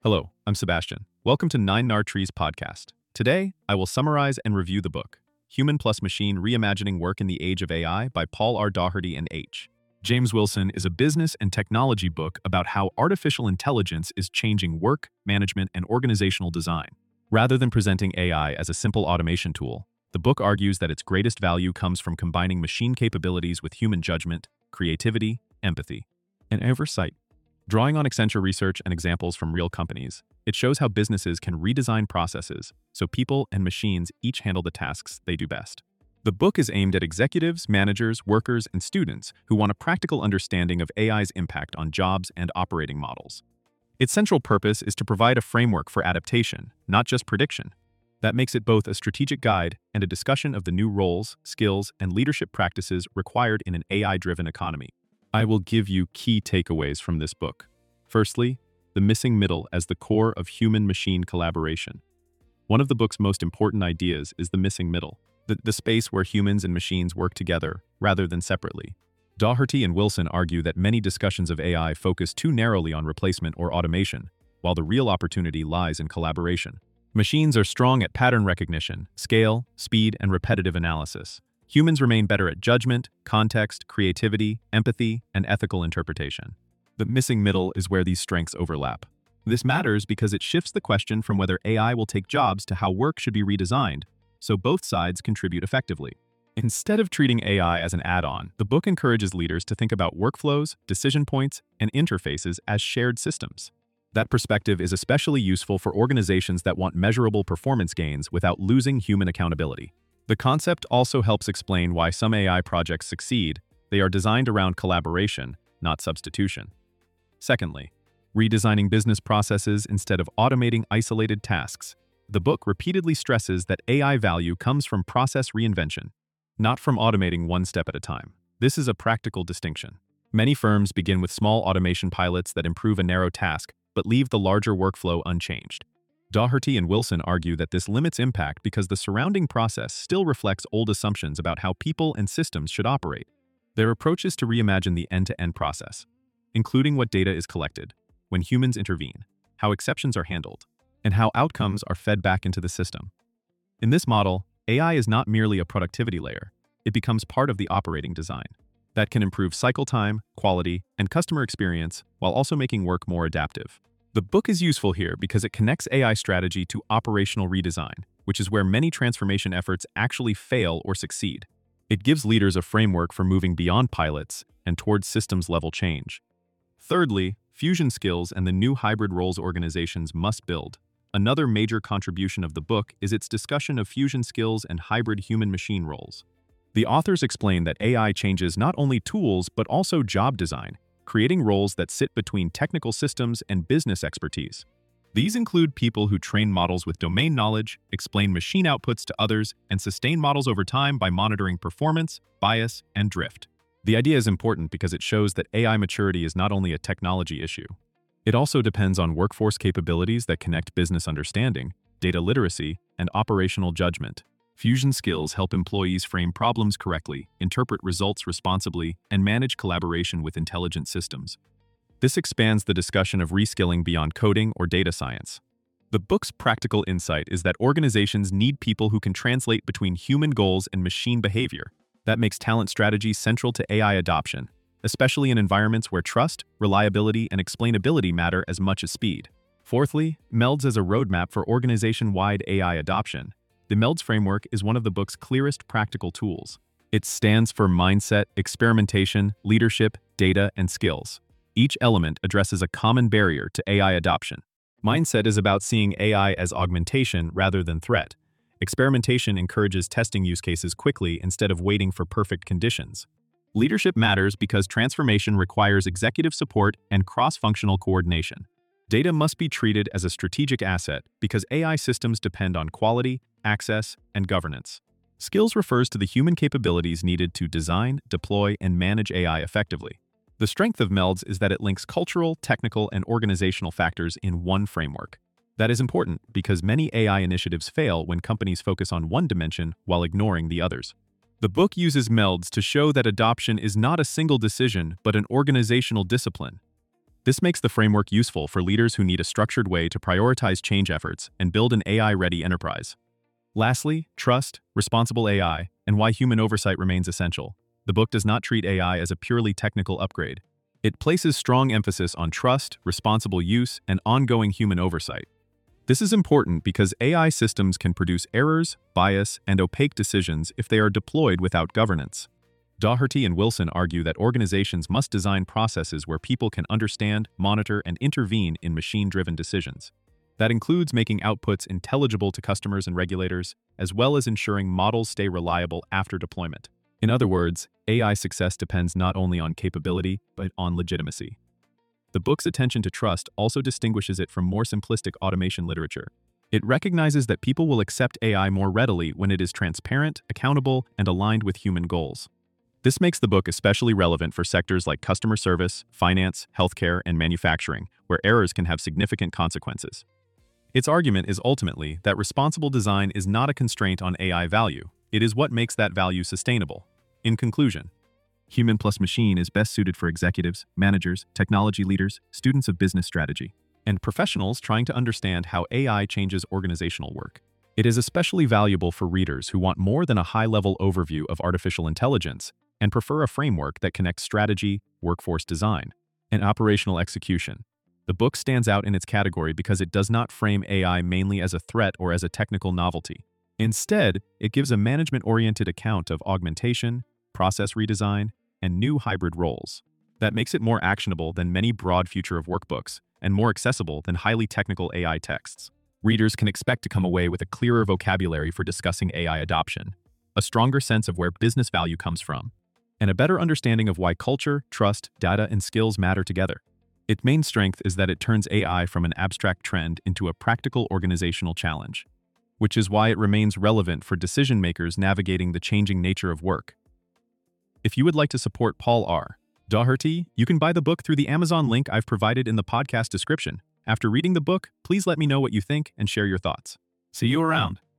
Hello, I'm Sebastian. Welcome to Nine Nar Trees podcast. Today, I will summarize and review the book, Human Plus Machine Reimagining Work in the Age of AI by Paul R. Daugherty and H. James Wilson is a business and technology book about how artificial intelligence is changing work, management, and organizational design. Rather than presenting AI as a simple automation tool, the book argues that its greatest value comes from combining machine capabilities with human judgment, creativity, empathy, and oversight. Drawing on Accenture research and examples from real companies, it shows how businesses can redesign processes so people and machines each handle the tasks they do best. The book is aimed at executives, managers, workers, and students who want a practical understanding of AI's impact on jobs and operating models. Its central purpose is to provide a framework for adaptation, not just prediction. That makes it both a strategic guide and a discussion of the new roles, skills, and leadership practices required in an AI-driven economy. I will give you key takeaways from this book. Firstly, the missing middle as the core of human-machine collaboration. One of the book's most important ideas is the missing middle, the space where humans and machines work together rather than separately. Daugherty and Wilson argue that many discussions of AI focus too narrowly on replacement or automation, while the real opportunity lies in collaboration. Machines are strong at pattern recognition, scale, speed, and repetitive analysis. Humans remain better at judgment, context, creativity, empathy, and ethical interpretation. The missing middle is where these strengths overlap. This matters because it shifts the question from whether AI will take jobs to how work should be redesigned, so both sides contribute effectively. Instead of treating AI as an add-on, the book encourages leaders to think about workflows, decision points, and interfaces as shared systems. That perspective is especially useful for organizations that want measurable performance gains without losing human accountability. The concept also helps explain why some AI projects succeed. They are designed around collaboration, not substitution. Secondly, redesigning business processes instead of automating isolated tasks. The book repeatedly stresses that AI value comes from process reinvention, not from automating one step at a time. This is a practical distinction. Many firms begin with small automation pilots that improve a narrow task, but leave the larger workflow unchanged. Daugherty and Wilson argue that this limits impact because the surrounding process still reflects old assumptions about how people and systems should operate. Their approach is to reimagine the end-to-end process, including what data is collected, when humans intervene, how exceptions are handled, and how outcomes are fed back into the system. In this model, AI is not merely a productivity layer, it becomes part of the operating design that can improve cycle time, quality, and customer experience while also making work more adaptive. The book is useful here because it connects AI strategy to operational redesign, which is where many transformation efforts actually fail or succeed. It gives leaders a framework for moving beyond pilots and towards systems-level change. Thirdly, fusion skills and the new hybrid roles organizations must build. Another major contribution of the book is its discussion of fusion skills and hybrid human-machine roles. The authors explain that AI changes not only tools but also job design, creating roles that sit between technical systems and business expertise. These include people who train models with domain knowledge, explain machine outputs to others, and sustain models over time by monitoring performance, bias, and drift. The idea is important because it shows that AI maturity is not only a technology issue. It also depends on workforce capabilities that connect business understanding, data literacy, and operational judgment. Fusion skills help employees frame problems correctly, interpret results responsibly, and manage collaboration with intelligent systems. This expands the discussion of reskilling beyond coding or data science. The book's practical insight is that organizations need people who can translate between human goals and machine behavior. That makes talent strategy central to AI adoption, especially in environments where trust, reliability, and explainability matter as much as speed. Fourthly, MELDS as a roadmap for organization-wide AI adoption. The MELDS framework is one of the book's clearest practical tools. It stands for mindset, experimentation, leadership, data, and skills. Each element addresses a common barrier to AI adoption. Mindset is about seeing AI as augmentation rather than threat. Experimentation encourages testing use cases quickly instead of waiting for perfect conditions. Leadership matters because transformation requires executive support and cross-functional coordination. Data must be treated as a strategic asset because AI systems depend on quality, access, and governance. Skills refers to the human capabilities needed to design, deploy, and manage AI effectively. The strength of MELDS is that it links cultural, technical, and organizational factors in one framework. That is important because many AI initiatives fail when companies focus on one dimension while ignoring the others. The book uses MELDS to show that adoption is not a single decision but an organizational discipline. This makes the framework useful for leaders who need a structured way to prioritize change efforts and build an AI-ready enterprise. Lastly, trust, responsible AI, and why human oversight remains essential. The book does not treat AI as a purely technical upgrade. It places strong emphasis on trust, responsible use, and ongoing human oversight. This is important because AI systems can produce errors, bias, and opaque decisions if they are deployed without governance. Daugherty and Wilson argue that organizations must design processes where people can understand, monitor, and intervene in machine-driven decisions. That includes making outputs intelligible to customers and regulators, as well as ensuring models stay reliable after deployment. In other words, AI success depends not only on capability, but on legitimacy. The book's attention to trust also distinguishes it from more simplistic automation literature. It recognizes that people will accept AI more readily when it is transparent, accountable, and aligned with human goals. This makes the book especially relevant for sectors like customer service, finance, healthcare, and manufacturing, where errors can have significant consequences. Its argument is ultimately that responsible design is not a constraint on AI value. It is what makes that value sustainable. In conclusion, Human plus Machine is best suited for executives, managers, technology leaders, students of business strategy, and professionals trying to understand how AI changes organizational work. It is especially valuable for readers who want more than a high-level overview of artificial intelligence and prefer a framework that connects strategy, workforce design, and operational execution. The book stands out in its category because it does not frame AI mainly as a threat or as a technical novelty. Instead, it gives a management-oriented account of augmentation, process redesign, and new hybrid roles. That makes it more actionable than many broad future of work books and more accessible than highly technical AI texts. Readers can expect to come away with a clearer vocabulary for discussing AI adoption, a stronger sense of where business value comes from, and a better understanding of why culture, trust, data, and skills matter together. Its main strength is that it turns AI from an abstract trend into a practical organizational challenge, which is why it remains relevant for decision-makers navigating the changing nature of work. If you would like to support Paul R. Daugherty, you can buy the book through the Amazon link I've provided in the podcast description. After reading the book, please let me know what you think and share your thoughts. See you around.